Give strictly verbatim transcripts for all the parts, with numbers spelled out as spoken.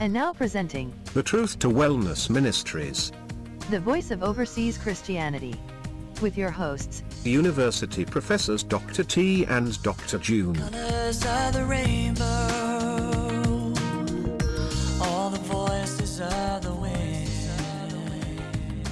And now presenting The Truth to Wellness Ministries, the voice of overseas Christianity, with your hosts, University Professors Doctor T and Doctor June. Colors of the rainbow, all the voices of the wind.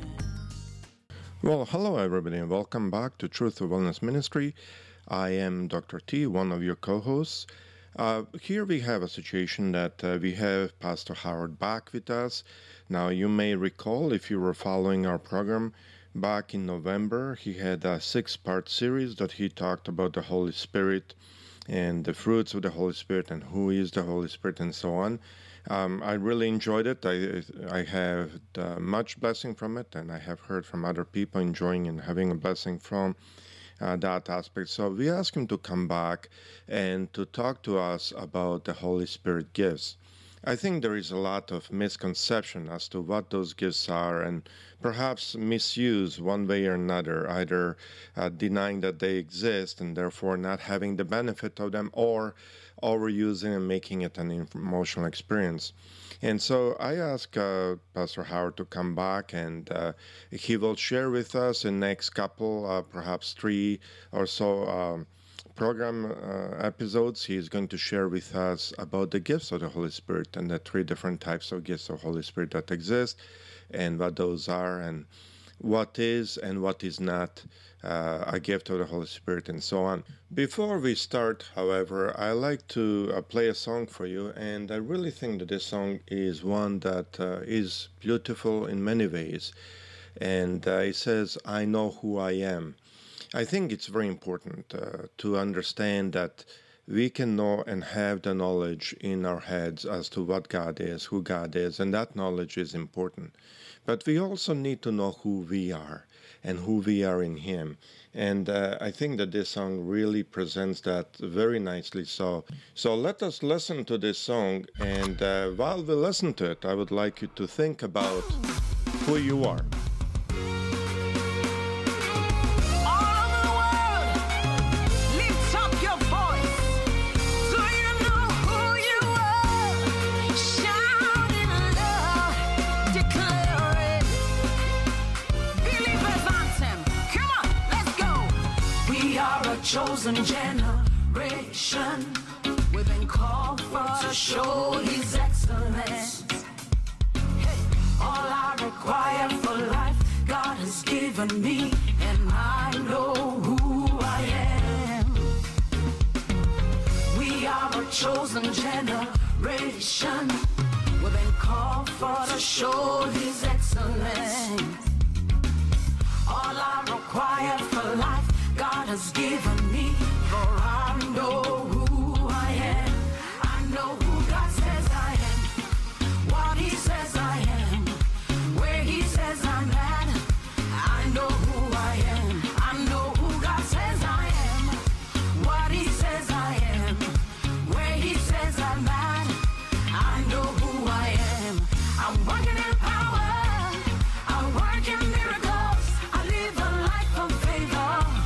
Well, hello everybody and welcome back to Truth to Wellness Ministry. I am Doctor T, one of your co-hosts. Uh, here we have a situation that uh, we have Pastor Howard back with us. Now you may recall, if you were following our program back in November, he had a six-part series that he talked about the Holy Spirit and the fruits of the Holy Spirit and who is the Holy Spirit and so on. Um, I really enjoyed it. I, I have uh, much blessing from it, and I have heard from other people enjoying and having a blessing from Uh, that aspect. So we asked him to come back and to talk to us about the Holy Spirit gifts. I think there is a lot of misconception as to what those gifts are and perhaps misuse one way or another, either uh, denying that they exist and therefore not having the benefit of them, or overusing and making it an emotional experience. And so I asked uh, Pastor Howard to come back, and uh, he will share with us in next couple, uh, perhaps three or so um, program uh, episodes. He is going to share with us about the gifts of the Holy Spirit and the three different types of gifts of Holy Spirit that exist, and what those are, and what is and what is not uh, a gift of the Holy Spirit, and so on. Before we start, however, I like to uh, play a song for you, and I really think that this song is one that uh, is beautiful in many ways, and uh, it says, "I know who I am." I think it's very important uh, to understand that we can know and have the knowledge in our heads as to what God is, who God is, and that knowledge is important. But we also need to know who we are and who we are in Him. And uh, I think that this song really presents that very nicely. So, so let us listen to this song, and uh, while we listen to it, I would like you to think about who you are. Chosen generation, we've been called for to show His excellence. Hey, all I require for life, God has given me, and I know who I am. We are a chosen generation, we've been called for to show His excellence. All I require for life, God has given me, for I know who I am. I know who God says I am, what He says I am, where He says I'm at. I know who I am. I know who God says I am, what He says I am, where He says I'm at. I know who I am. I'm working in power, I work in miracles, I live a life of favor.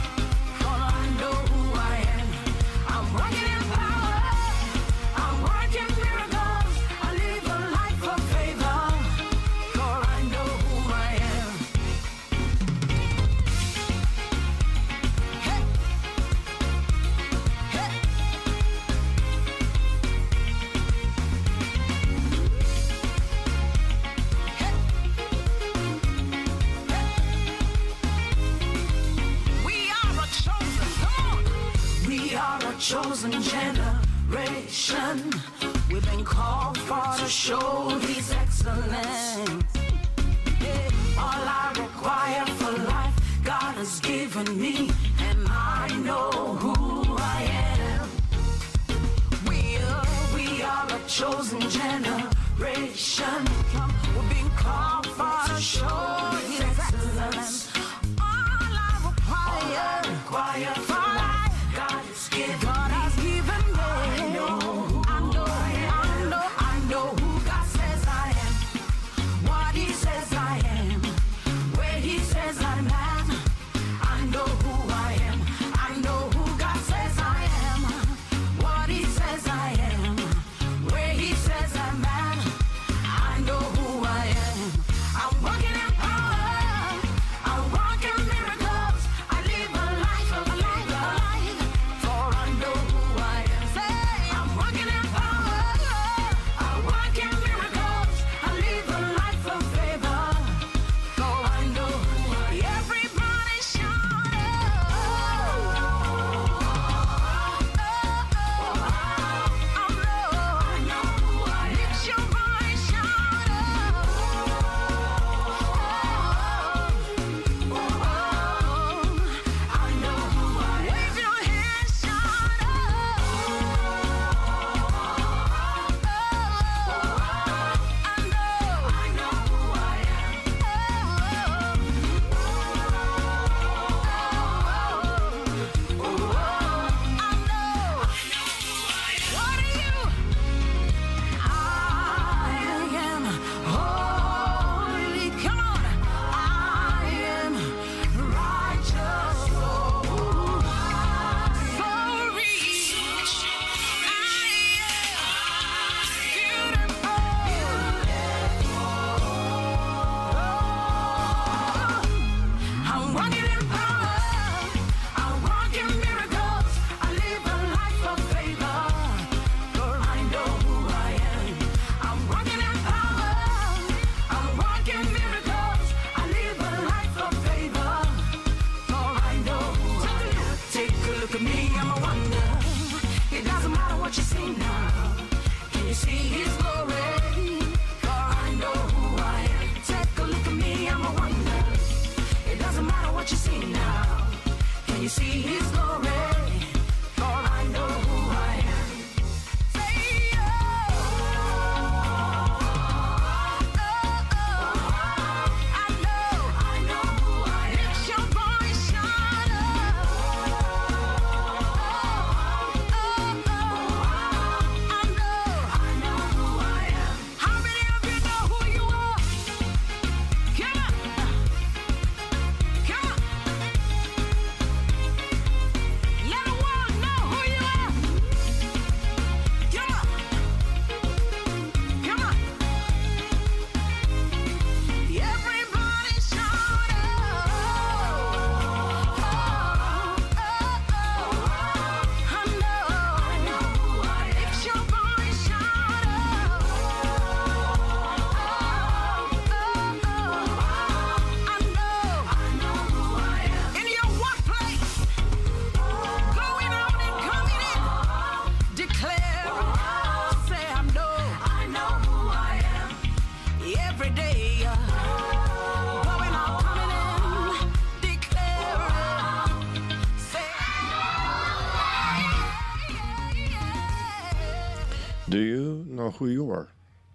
Chosen generation, we've been called for to show His excellence. Yeah. All I require for life, God has given me, and I know who I am. We are, we are a chosen generation, we've been called for to show His excellence. All I require, all I require for life, God has given me. I know who I know, I know, I know who God says I am, what He says I am, where He says I'm at. I know who I am. I know who God says I am, what He says I am, where He says I'm at. me see his glory, for I know who I am. Say, oh, oh, oh, I know, I know who I am. Lift your voice, shout, oh, oh, oh, I know, I know who I am. How many of you know who you are? Come on, come on. Let the world know who you are. Come on, come on. Everybody shout, oh, oh, oh, I know, I know who I am. Lift your voice, shout, oh, oh, I know, I know who I am. In your workplace, going out and coming in, declare, say, I know, I know who I am. Every day, going out, coming in, declare, say, Do you know who you are?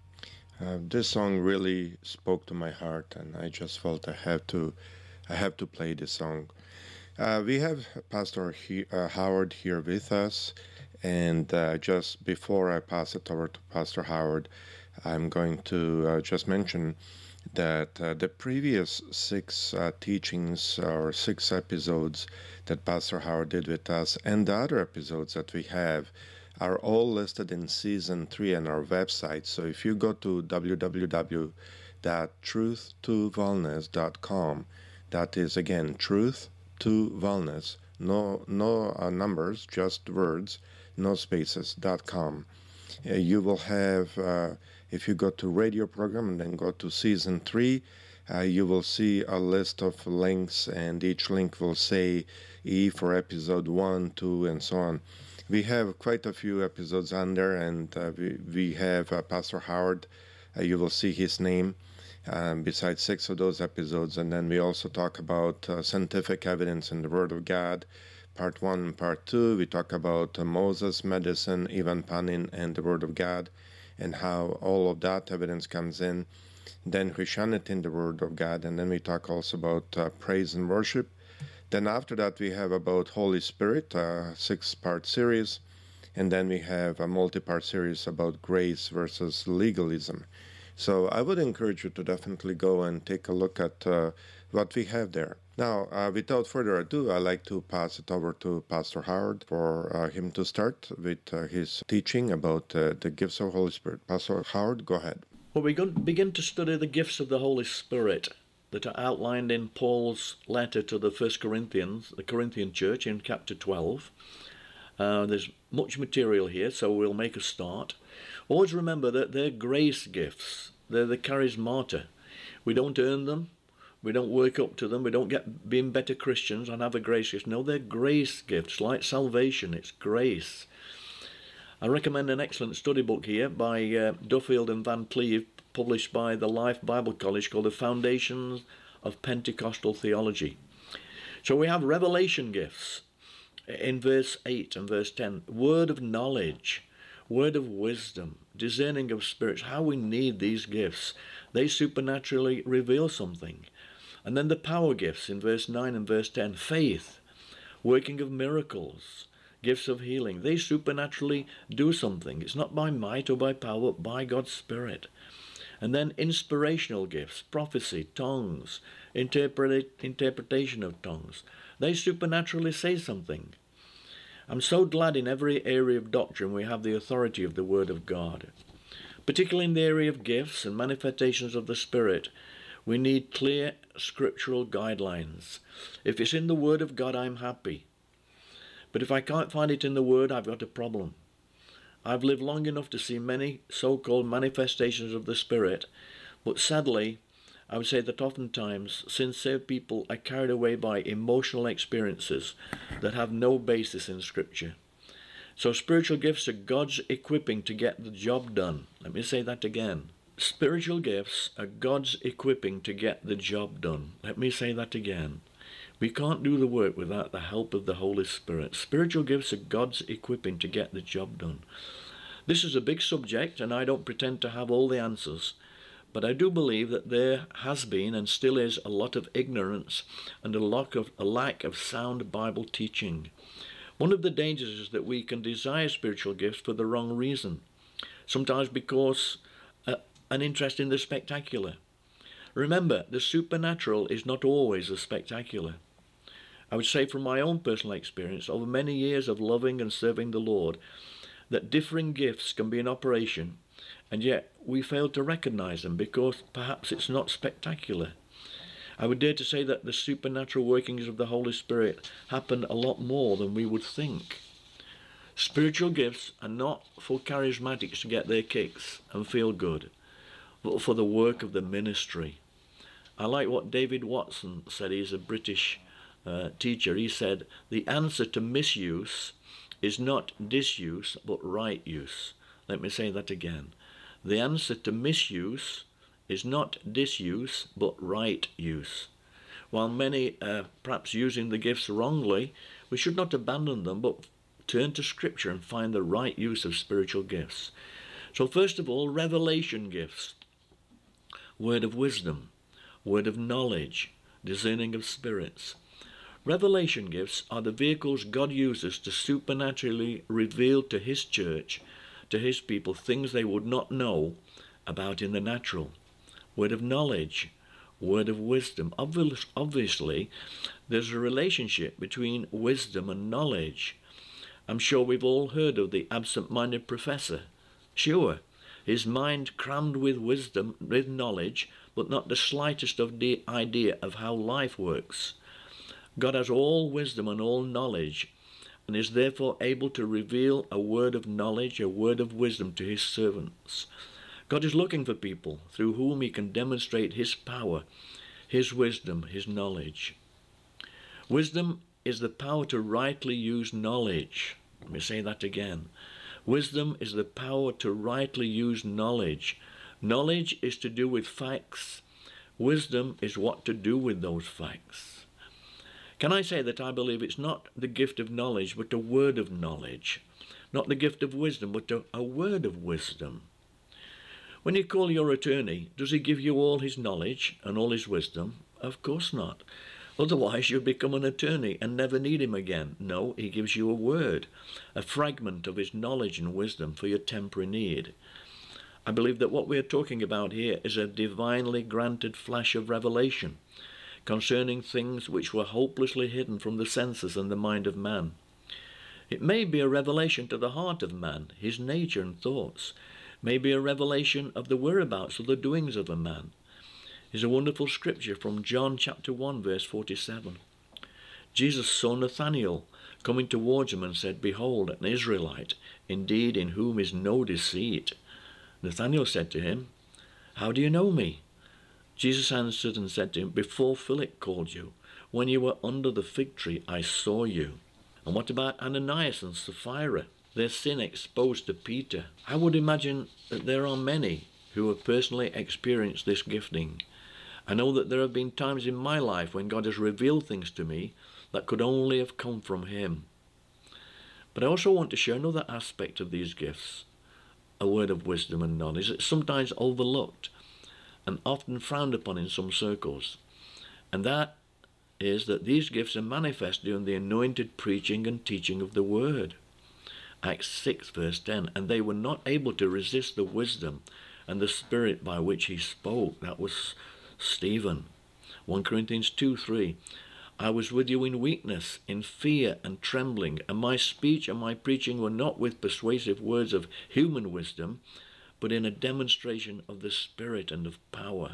Uh, this song really spoke to my heart, and I just felt I have to, I have to play this song. Uh, we have Pastor he, uh, Howard here with us, and uh, just before I pass it over to Pastor Howard, I'm going to uh, just mention that uh, the previous six uh, teachings or six episodes that Pastor Howard did with us, and the other episodes that we have, are all listed in season three on our website. So if you go to w w w dot truth to wellness dot com, that is again truth to wellness, no no uh, numbers, just words, no spaces, dot com. Uh, you will have, uh, if you go to radio program and then go to season three, uh, you will see a list of links, and each link will say E for episode one, two, and so on. We have quite a few episodes on there, and uh, we, we have uh, Pastor Howard. Uh, you will see his name um, besides six of those episodes. And then we also talk about uh, scientific evidence in the Word of God, part one and part two. We talk about uh, Moses, medicine, Ivan Panin, and the Word of God, and how all of that evidence comes in. Then Christianity in the Word of God, and then we talk also about uh, praise and worship. Then after that, we have about Holy Spirit, a six-part series. And then we have a multi-part series about grace versus legalism. So I would encourage you to definitely go and take a look at uh, what we have there. Now, uh, without further ado, I'd like to pass it over to Pastor Howard for uh, him to start with uh, his teaching about uh, the gifts of Holy Spirit. Pastor Howard, go ahead. Well, we're going to begin to study the gifts of the Holy Spirit that are outlined in Paul's letter to the First Corinthians, the Corinthian church, in chapter twelve. Uh, there's much material here, so we'll make a start. Always remember that they're grace gifts. They're the charismata. We don't earn them. We don't work up to them. We don't get being better Christians and have a grace gift. No, they're grace gifts, like salvation. It's grace. I recommend an excellent study book here by uh, Duffield and Van Cleve, published by the Life Bible College, called The Foundations of Pentecostal Theology. So we have revelation gifts in verse eight and verse ten. Word of knowledge, word of wisdom, discerning of spirits. How we need these gifts. They supernaturally reveal something. And then the power gifts in verse nine and verse ten. Faith, working of miracles, gifts of healing. They supernaturally do something. It's not by might or by power, but by God's Spirit. And then inspirational gifts, prophecy, tongues, interpret, interpretation of tongues. They supernaturally say something. I'm so glad in every area of doctrine we have the authority of the Word of God. Particularly in the area of gifts and manifestations of the Spirit, we need clear scriptural guidelines. If it's in the Word of God, I'm happy. But if I can't find it in the Word, I've got a problem. I've lived long enough to see many so-called manifestations of the Spirit, but sadly, I would say that oftentimes sincere people are carried away by emotional experiences that have no basis in Scripture. So spiritual gifts are God's equipping to get the job done. Let me say that again. Spiritual gifts are God's equipping to get the job done. Let me say that again. We can't do the work without the help of the Holy Spirit. Spiritual gifts are God's equipping to get the job done. This is a big subject, and I don't pretend to have all the answers, but I do believe that there has been and still is a lot of ignorance and a lack of, a lack of sound Bible teaching. One of the dangers is that we can desire spiritual gifts for the wrong reason, sometimes because uh, an interest in the spectacular. Remember, the supernatural is not always the spectacular. I would say from my own personal experience over many years of loving and serving the Lord that differing gifts can be in operation, and yet we fail to recognize them because perhaps it's not spectacular. I would dare to say that the supernatural workings of the Holy Spirit happen a lot more than we would think. Spiritual gifts are not for charismatics to get their kicks and feel good, but for the work of the ministry. I like what David Watson said. He's a British uh, teacher. He said, the answer to misuse is not disuse, but right use. Let me say that again. The answer to misuse is not disuse, but right use. While many uh, perhaps using the gifts wrongly, we should not abandon them, but turn to Scripture and find the right use of spiritual gifts. So first of all, revelation gifts. Word of wisdom, word of knowledge, discerning of spirits. Revelation gifts are the vehicles God uses to supernaturally reveal to his church, to his people, things they would not know about in the natural. Word of knowledge, word of wisdom. Obvi- obviously, there's a relationship between wisdom and knowledge. I'm sure we've all heard of the absent-minded professor. Sure, his mind crammed with wisdom, with knowledge, but not the slightest of the idea of how life works. God has all wisdom and all knowledge, and is therefore able to reveal a word of knowledge, a word of wisdom to his servants. God is looking for people through whom he can demonstrate his power, his wisdom, his knowledge. Wisdom is the power to rightly use knowledge. Let me say that again. Wisdom is the power to rightly use knowledge. Knowledge is to do with facts. Wisdom is what to do with those facts. Can I say that I believe it's not the gift of knowledge, but a word of knowledge? Not the gift of wisdom, but a, a word of wisdom. When you call your attorney, does he give you all his knowledge and all his wisdom? Of course not. Otherwise you'll become an attorney and never need him again. No, he gives you a word, a fragment of his knowledge and wisdom for your temporary need. I believe that what we are talking about here is a divinely granted flash of revelation concerning things which were hopelessly hidden from the senses and the mind of man. It may be a revelation to the heart of man, his nature and thoughts. May be a revelation of the whereabouts of the doings of a man. Is a wonderful scripture from John chapter one verse forty-seven. Jesus saw Nathanael coming towards him and said, "Behold, an Israelite, indeed in whom is no deceit." Nathanael said to him, "How do you know me?" Jesus answered and said to him, "Before Philip called you, when you were under the fig tree, I saw you." And what about Ananias and Sapphira? Their sin exposed to Peter. I would imagine that there are many who have personally experienced this gifting. I know that there have been times in my life when God has revealed things to me that could only have come from him. But I also want to share another aspect of these gifts, a word of wisdom and knowledge that's sometimes overlooked and often frowned upon in some circles. And that is that these gifts are manifest during the anointed preaching and teaching of the word. Acts six verse ten, and they were not able to resist the wisdom and the spirit by which he spoke. That was Stephen. First Corinthians two three, I was with you in weakness, in fear and trembling, and my speech and my preaching were not with persuasive words of human wisdom, but in a demonstration of the Spirit and of power.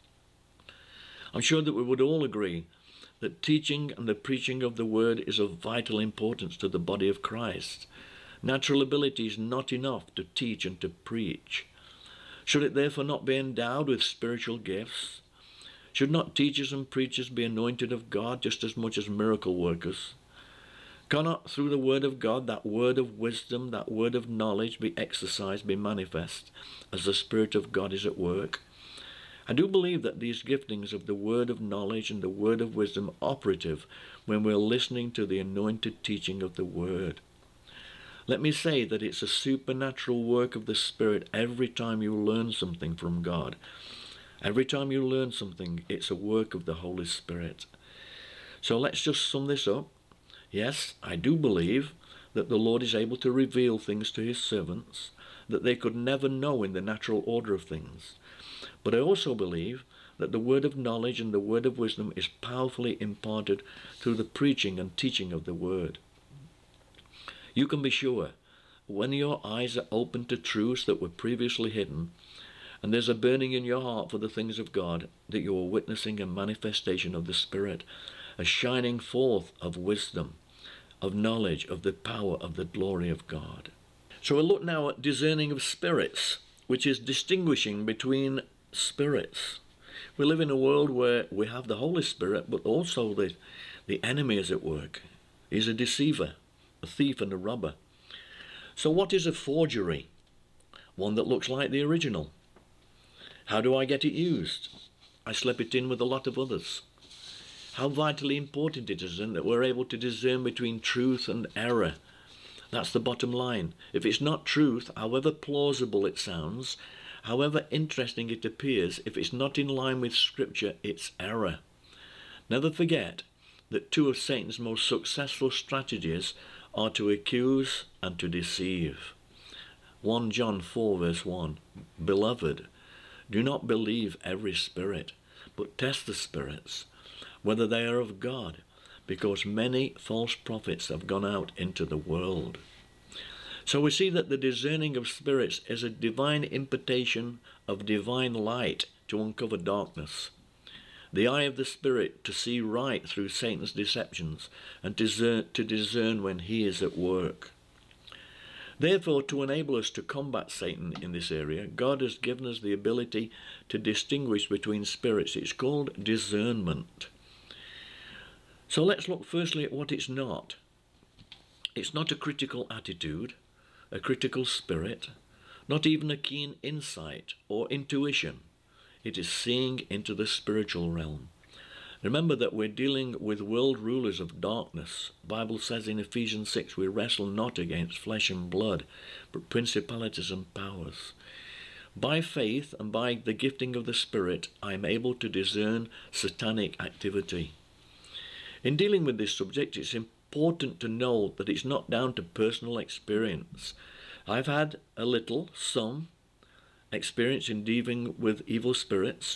I'm sure that we would all agree that teaching and the preaching of the word is of vital importance to the body of Christ. Natural ability is not enough to teach and to preach. Should it therefore not be endowed with spiritual gifts? Should not teachers and preachers be anointed of God just as much as miracle workers? Cannot through the word of God, that word of wisdom, that word of knowledge be exercised, be manifest as the Spirit of God is at work? I do believe that these giftings of the word of knowledge and the word of wisdom are operative when we're listening to the anointed teaching of the word. Let me say that it's a supernatural work of the Spirit every time you learn something from God. Every time you learn something, it's a work of the Holy Spirit. So let's just sum this up. Yes, I do believe that the Lord is able to reveal things to his servants that they could never know in the natural order of things. But I also believe that the word of knowledge and the word of wisdom is powerfully imparted through the preaching and teaching of the word. You can be sure, when your eyes are open to truths that were previously hidden, and there's a burning in your heart for the things of God, that you are witnessing a manifestation of the Spirit, a shining forth of wisdom, of knowledge, of the power, of the glory of God. So we'll look now at discerning of spirits, which is distinguishing between spirits. We live in a world where we have the Holy Spirit, but also the, the enemy is at work. He's a deceiver, a thief and a robber. So what is a forgery? One that looks like the original. How do I get it used? I slip it in with a lot of others. How vitally important it is then that we're able to discern between truth and error. That's the bottom line. If it's not truth, however plausible it sounds, however interesting it appears, if it's not in line with Scripture, it's error. Never forget that two of Satan's most successful strategies are to accuse and to deceive. First John four verse one, Beloved, do not believe every spirit, but test the spirits, whether they are of God, because many false prophets have gone out into the world. So we see that the discerning of spirits is a divine impartation of divine light to uncover darkness. The eye of the Spirit to see right through Satan's deceptions and to discern, to discern when he is at work. Therefore, to enable us to combat Satan in this area, God has given us the ability to distinguish between spirits. It's called discernment. So let's look firstly at what it's not. It's not a critical attitude, a critical spirit, not even a keen insight or intuition. It is seeing into the spiritual realm. Remember that we're dealing with world rulers of darkness. The Bible says in Ephesians six, we wrestle not against flesh and blood, but principalities and powers. By faith and by the gifting of the Spirit, I am able to discern satanic activity. In dealing with this subject, it's important to know that it's not down to personal experience. I've had a little, some, experience in dealing with evil spirits,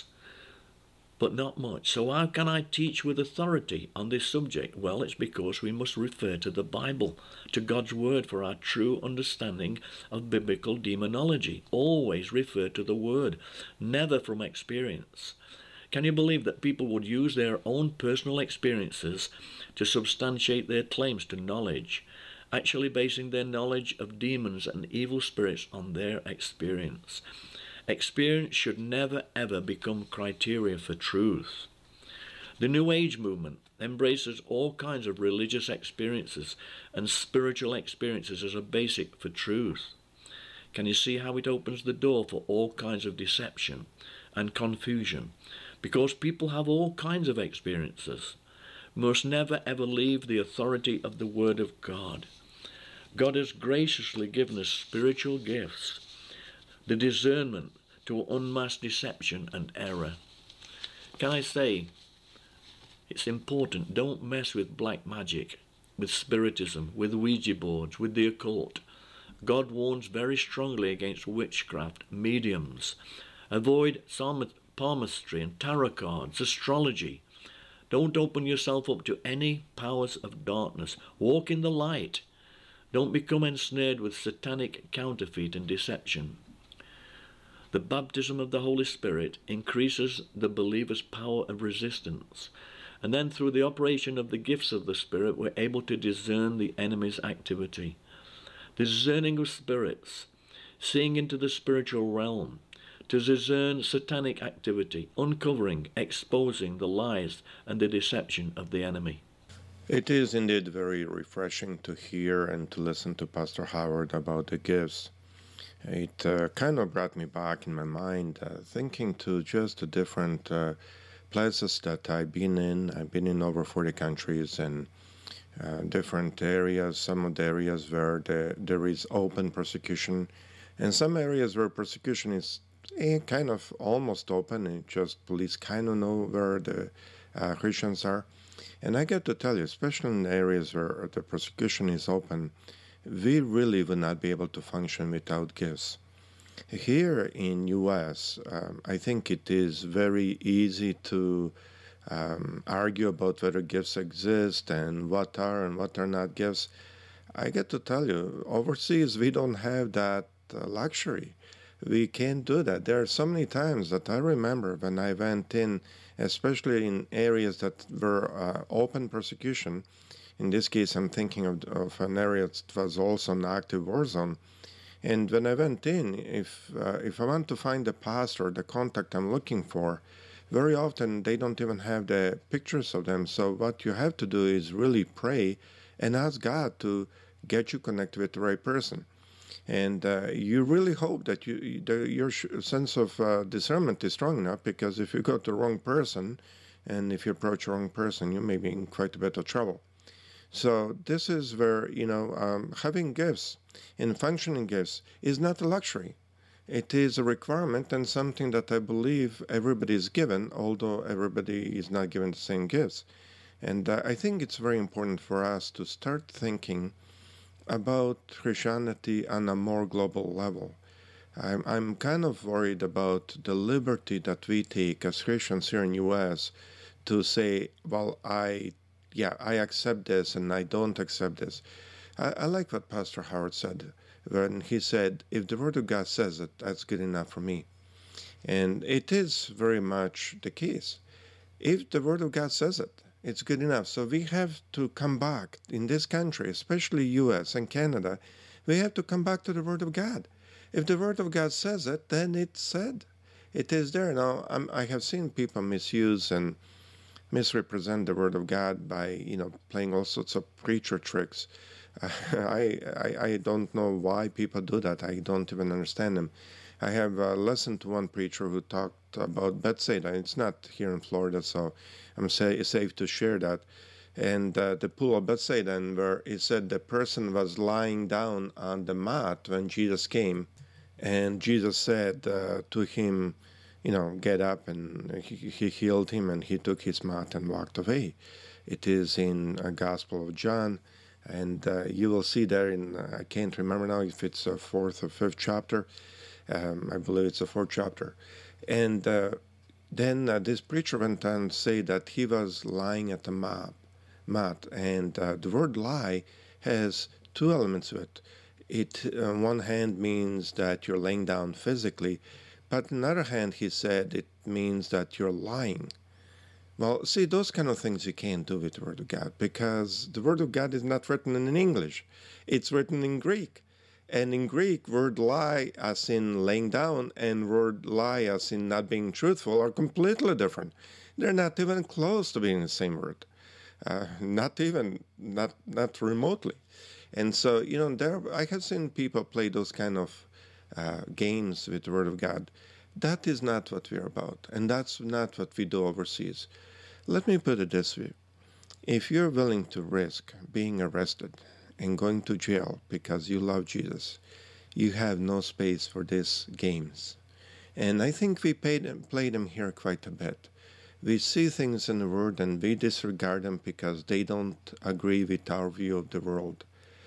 but not much. So how can I teach with authority on this subject? Well, it's because we must refer to the Bible, to God's Word for our true understanding of biblical demonology. Always refer to the Word, never from experience. Can you believe that people would use their own personal experiences to substantiate their claims to knowledge, actually basing their knowledge of demons and evil spirits on their experience? Experience should never ever become criteria for truth. The New Age movement embraces all kinds of religious experiences and spiritual experiences as a basic for truth. Can you see how it opens the door for all kinds of deception and confusion? Because people have all kinds of experiences, must never ever leave the authority of the Word of God. God has graciously given us spiritual gifts, the discernment to unmask deception and error. Can I say, it's important, don't mess with black magic, with spiritism, with Ouija boards, with the occult. God warns very strongly against witchcraft, mediums. Avoid palmistry and tarot cards, astrology. Don't open yourself up to any powers of darkness. Walk in the light. Don't become ensnared with satanic counterfeit and deception. The baptism of the Holy Spirit increases the believer's power of resistance. And then through the operation of the gifts of the Spirit, we're able to discern the enemy's activity. The discerning of spirits, seeing into the spiritual realm, to discern satanic activity, uncovering, exposing the lies and the deception of the enemy. It is indeed very refreshing to hear and to listen to Pastor Howard about the gifts. It uh, kind of brought me back in my mind, uh, thinking to just the different uh, places that I've been in. I've been in over forty countries and uh, different areas, some of the areas where the, there is open persecution, and some areas where persecution is eh, kind of almost open, and just police kind of know where the uh, Christians are. And I got to tell you, especially in areas where the persecution is open, we really would not be able to function without gifts. Here in U S, um, I think it is very easy to um, argue about whether gifts exist and what are and what are not gifts. I get to tell you, overseas we don't have that uh, luxury. We can't do that. There are so many times that I remember when I went in, especially in areas that were uh, open persecution. In this case, I'm thinking of, of an area that was also an active war zone. And when I went in, if uh, if I want to find the pastor, the contact I'm looking for, very often they don't even have the pictures of them. So what you have to do is really pray and ask God to get you connected with the right person. And uh, you really hope that you the, your sense of uh, discernment is strong enough, because if you go to the wrong person, and if you approach the wrong person, you may be in quite a bit of trouble. So this is where, you know, um, having gifts and functioning gifts is not a luxury. It is a requirement and something that I believe everybody is given, although everybody is not given the same gifts. And uh, I think it's very important for us to start thinking about Christianity on a more global level. I'm, I'm kind of worried about the liberty that we take as Christians here in U S to say, well, I yeah, I accept this and I don't accept this. I, I like what Pastor Howard said when he said, if the Word of God says it, that's good enough for me. And it is very much the case. If the Word of God says it, it's good enough. So we have to come back in this country, especially U S and Canada, we have to come back to the Word of God. If the Word of God says it, then it's said. It is there. Now, I'm, I have seen people misuse and misrepresent the Word of God by, you know, playing all sorts of preacher tricks. Uh, I, I I don't know why people do that. I don't even understand them. I have uh, listened to one preacher who talked about Bethsaida. It's not here in Florida, so I'm say, safe to share that. And uh, the pool of Bethsaida, and where he said the person was lying down on the mat when Jesus came, and Jesus said uh, to him, you know, get up, and he, he healed him, and he took his mat and walked away. It is in a Gospel of John, and uh, you will see there in, uh, I can't remember now if it's a fourth or fifth chapter, um, I believe it's a fourth chapter. And uh, then uh, this preacher went on to say that he was lying at the mat, mat and uh, the word lie has two elements to it. It, on one hand, means that you're laying down physically, but on the other hand, he said, it means that you're lying. Well, see, those kind of things you can't do with the Word of God, because the Word of God is not written in English. It's written in Greek. And in Greek, word lie as in laying down and word lie as in not being truthful are completely different. They're not even close to being the same word. Uh, not even, not not remotely. And so, you know, there I have seen people play those kind of Uh, games with the Word of God. That is not what we're about, and that's not what we do overseas. Let me put it this way. If you're willing to risk being arrested and going to jail because you love Jesus, you have no space for these games. And I think we played them, play them here quite a bit. We see things in the Word and we disregard them because they don't agree with our view of the world.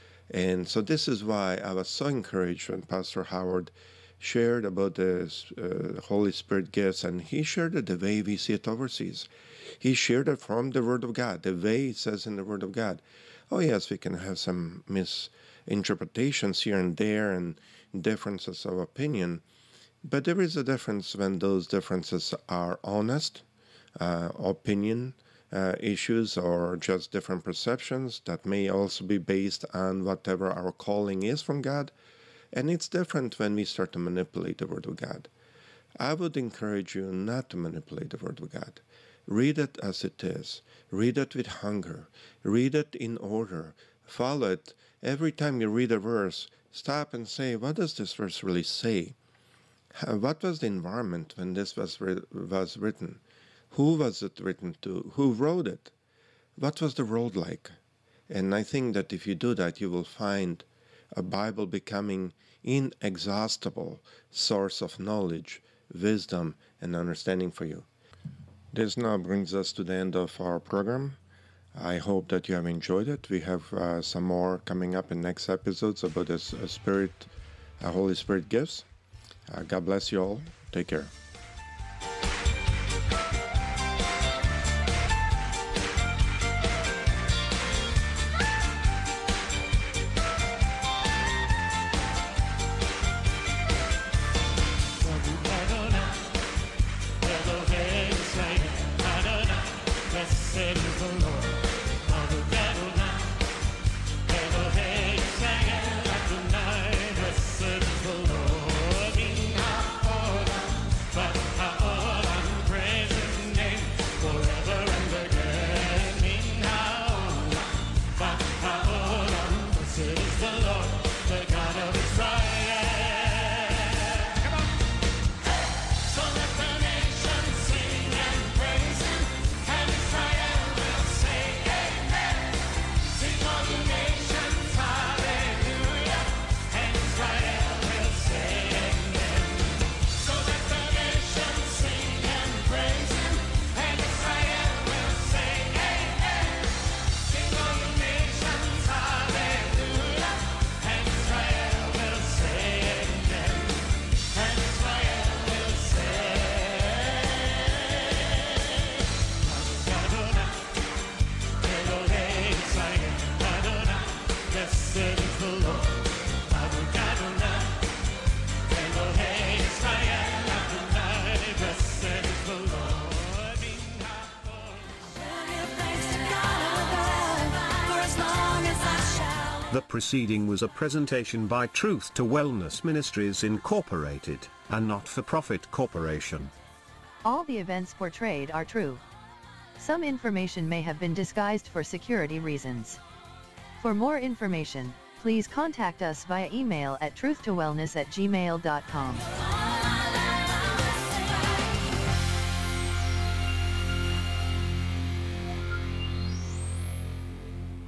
And so this is why I was so encouraged when Pastor Howard shared about the uh, Holy Spirit gifts, and he shared it the way we see it overseas. He shared it from the Word of God, the way it says in the Word of God. Oh yes, we can have some misinterpretations here and there and differences of opinion, but there is a difference when those differences are honest, uh, opinion, Uh, issues or just different perceptions that may also be based on whatever our calling is from God. And it's different when we start to manipulate the Word of God. I would encourage you not to manipulate the Word of God. Read it as it is. Read it with hunger. Read it in order. Follow it. Every time you read a verse, stop and say, what does this verse really say? How, what was the environment when this was, was written? Who was it written to? Who wrote it? What was the world like? And I think that if you do that, you will find a Bible becoming inexhaustible source of knowledge, wisdom, and understanding for you. This now brings us to the end of our program. I hope that you have enjoyed it. We have uh, some more coming up in next episodes about the uh, Spirit, uh, Holy Spirit gifts. Uh, God bless you all. Take care. The preceding was a presentation by Truth to Wellness Ministries Incorporated, a not-for-profit corporation. All the events portrayed are true. Some information may have been disguised for security reasons. For more information, please contact us via email at truth to wellness at gmail dot com.